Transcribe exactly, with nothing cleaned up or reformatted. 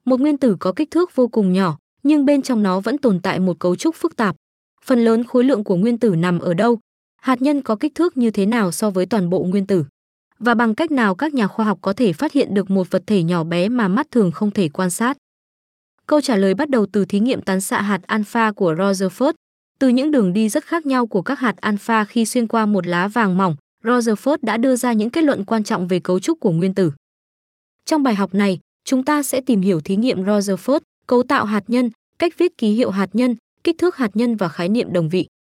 Một nguyên tử có kích thước vô cùng nhỏ, nhưng bên trong nó vẫn tồn tại một cấu trúc phức tạp. Phần lớn khối lượng của nguyên tử nằm ở đâu? Hạt nhân có kích thước như thế nào so với toàn bộ nguyên tử? Và bằng cách nào các nhà khoa học có thể phát hiện được một vật thể nhỏ bé mà mắt thường không thể quan sát? Câu trả lời bắt đầu từ thí nghiệm tán xạ hạt alpha của Rutherford. Từ những đường đi rất khác nhau của các hạt alpha khi xuyên qua một lá vàng mỏng, Rutherford đã đưa ra những kết luận quan trọng về cấu trúc của nguyên tử. Trong bài học này, chúng ta sẽ tìm hiểu thí nghiệm Rutherford, cấu tạo hạt nhân, cách viết ký hiệu hạt nhân, kích thước hạt nhân và khái niệm đồng vị.